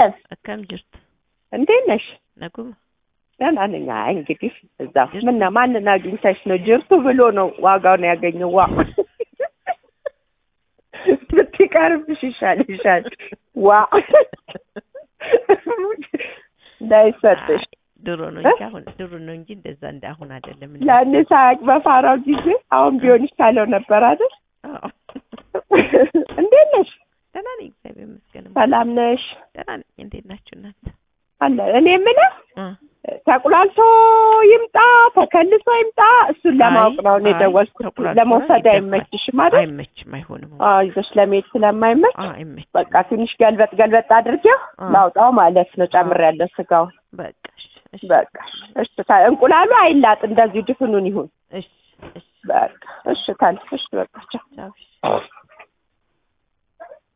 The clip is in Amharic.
አለም አከም ጅርት እንዴት ነሽ? ነጉም ደህና ነኝ። አይ እንግዲህ እዛ ምንና ማንን አግኝተሽ ነው? ጅርቱ ብሎ ነው ዋጋውን ያገኘው። ዋ ብትቀርብሽ ይሻልሻል። ዋ እንዳይሰጥሽ ድሮ ነው እንጂ አሁን ድሮ ነው እንጂ እንደዛ እንዳሁን አይደለም። ያን ሳቅ በፋራው ጊዜ አሁን ቢሆን ይሻለው ነበር አይደል? እንዴት ነሽ? ደህና ነኝ እግዚአብሔር ይመስገን። ሰላም ነሽ? ደህና ነኝ። እንዴት ናችሁ እናንተ? አለ እኔ የምልህ ተቁላልቶ ይምጣ ተከልሶ ይምጣ እሱን ለማወቅ ነው እኔ ደወልኩት። ለመውሰድ አይመችሽም አይደል? አይመችም፣ አይሆንም። ይዘሽ ለመሄድ ስለማይመች በቃ ትንሽ ገልበጥ አድርጌው ላውጣው ማለት ነው። ጨምሬያለሁ ስጋውን። በቃ እሺ እንቁላሉ አይላጥ እንደዚህ ድፍኑን ይሁን። እሺ በቃ እሺ ታልፍሽ በቃ ቻው።